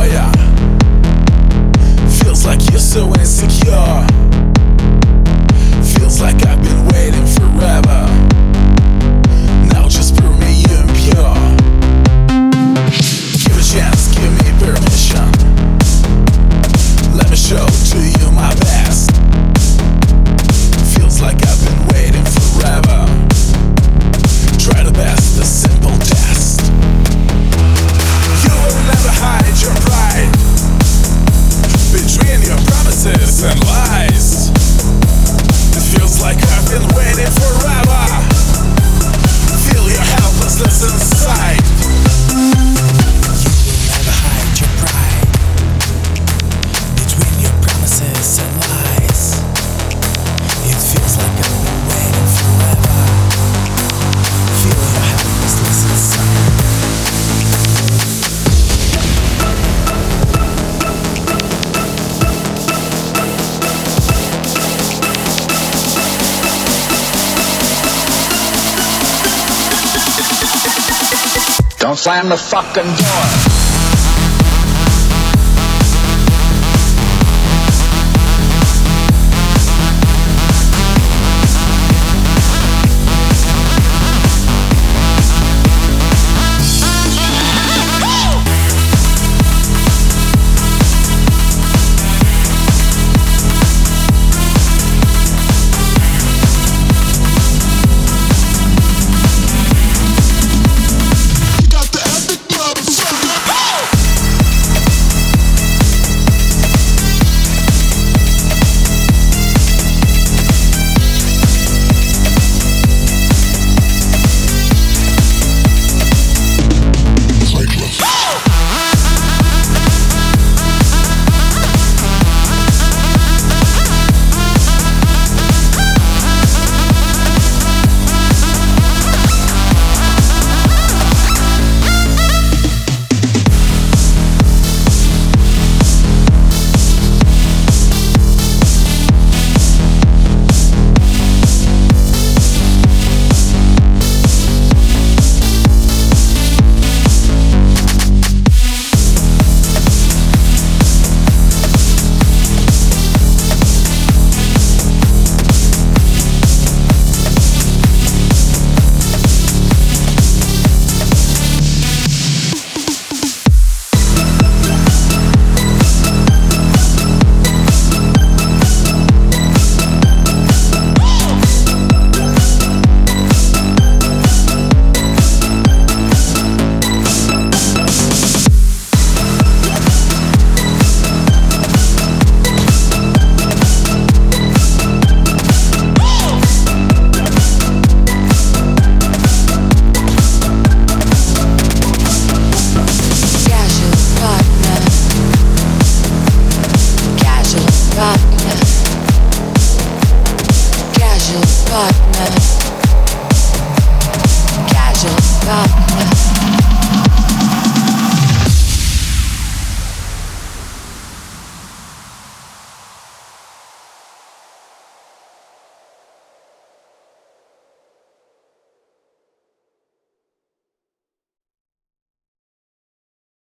paranoia. Feels like you're so insecure. Feels like I've been waiting forever. Now just prove me impure. Give a chance, give me permission. Let me show to you my best. Feels like I've been waiting forever. Try the best, a simple test. You will never hide your pride between your promises and lies. It feels like I've been waiting forever. Feel your helplessness inside. You will never hide your pride between your promises and lies. It feels like I've been waiting forever. Feel your helplessness inside. Don't slam the fucking door.